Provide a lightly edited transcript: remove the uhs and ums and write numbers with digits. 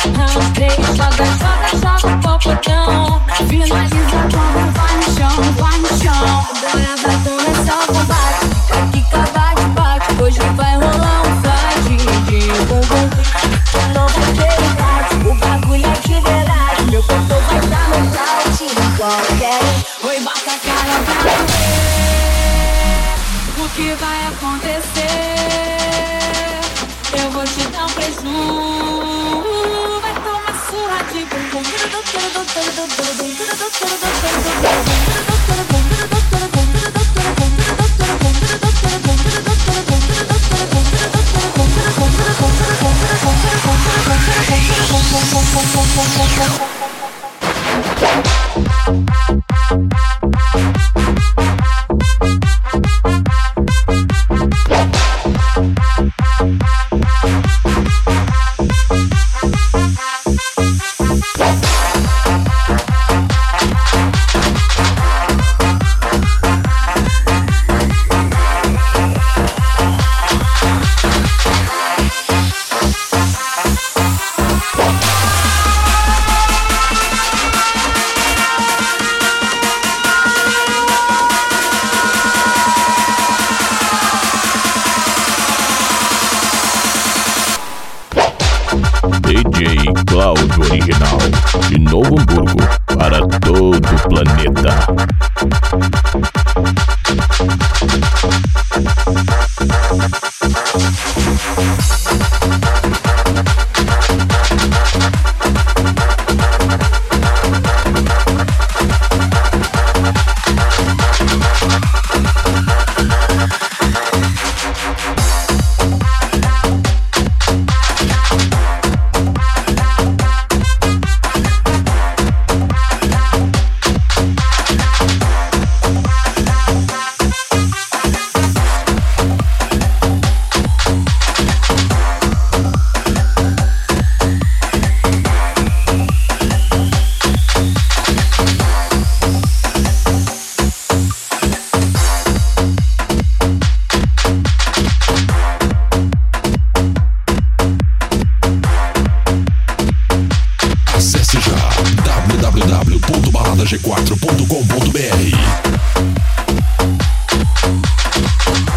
Round 3, joga, joga, joga o popotão. Finaliza quando vai no chão, vai no chão. Agora vai começar o combate. Fica, bate, bate. Hoje vai rolar um fight de bumbum. Não vai ter idade, o bagulho é de verdade. Meu corpo vai dar nocaute em qualquer um. Oi, bota a cara pra ver o que vai acontecer. Eu vou te dar um preju. Vai tomar surra de bumbum. DJ Cláudio Original, de Novo Hamburgo, para todo o planeta. www.baladag4.com.br